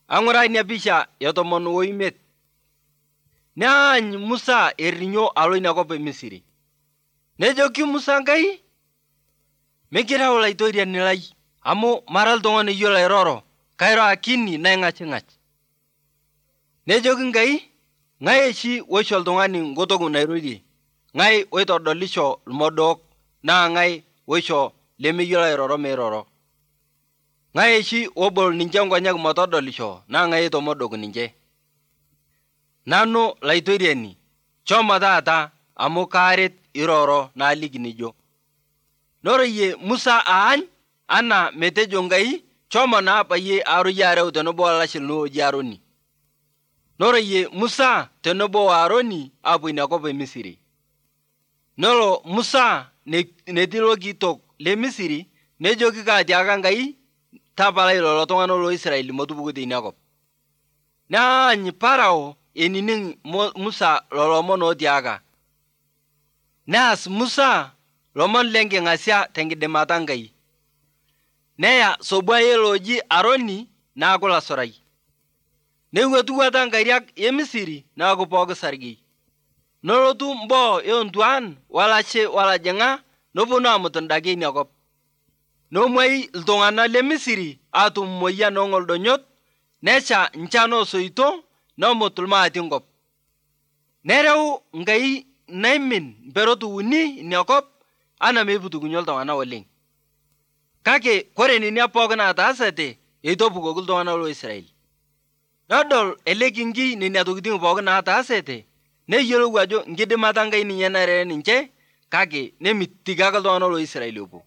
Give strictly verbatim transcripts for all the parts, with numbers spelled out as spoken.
Ang'ura ina pisha ya tomon oimiet. Neany Musa erinyo alo ina kop e Misiri. Nejoki Musa Enkai, migira olaitoiriani lai amu mara oltung'ani oyiolo airoro, kairo akini naing'aching'ach. Nejoki Enkai, ng'ae oshi oisho oltung'ani nkutuk nairorie, ng'ae oitodolisho irmodok naa ng'ae oisho lemeyiolo airoro meiroro. Ng'ae oshi obol ninche nkonyek metodolisho naa ng'ae oitomodok ninche. Nanu laitoiriani, shomo taata amu kaaret iroro naaliki nijo. Noroyie Musa aany ana metejo Enkai, shomo naa payie aaroyie areu tenebo olashe lino oji Aroni. Noroyie Musa tenebo o Aroni aapuo ina kop e Misiri. Nolo Musa netii ilo kitok le Misiri nejoki kaatiaka Enkai tapalai lelo tung'anak lo Israeli metupuku teina kop. Neany Parao enining' Musa lelo omon otiaka. Neas Musa lomon lenking'asia tenkidimata Enkai. Neya sobuai looji Aroni naaku lasurai. Newuatuwuata nkariak e Misiri naaku pooki sargei. Nolotu mboo eontuan walashe walajing'a noponu amut ndaki ina kop. Nomwai iltung'anak le Misiri aatum moyian oong'oldonyot, nesha nchan osoito, nemut ilmaati nkop. Nereu Enkai naimin mperot uni ina kop ana meiputukunye iltung'anak oleng'. Kake kore nenia pooki nataasate eitu epukoki iltung'anak lo Israeli. Nedol ele kingi nenia tokitin pooki nataasate, neyiolou ajo nkidimata Enkai ninye narere ninche, kake nemitiki ake iltung'anak lo Israeli epuo.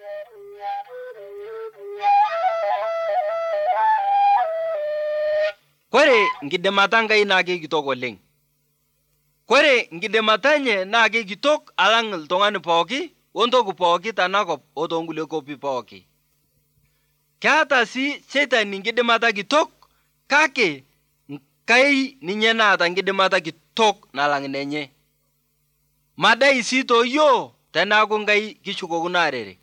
Kore nkidimata Enkai naa kekitok oleng'. Kore nkidimata enye naa kekitok alang' iltung'ani pooki ontoki pooki tenakop otoonkulie kopi pooki. Keeta sii Shetani nkidimata kitok, kake Enkai ninye naata nkidimata kitok nalang' nenye. Madai sii tooyio teneaku Enkai kishukokino arere.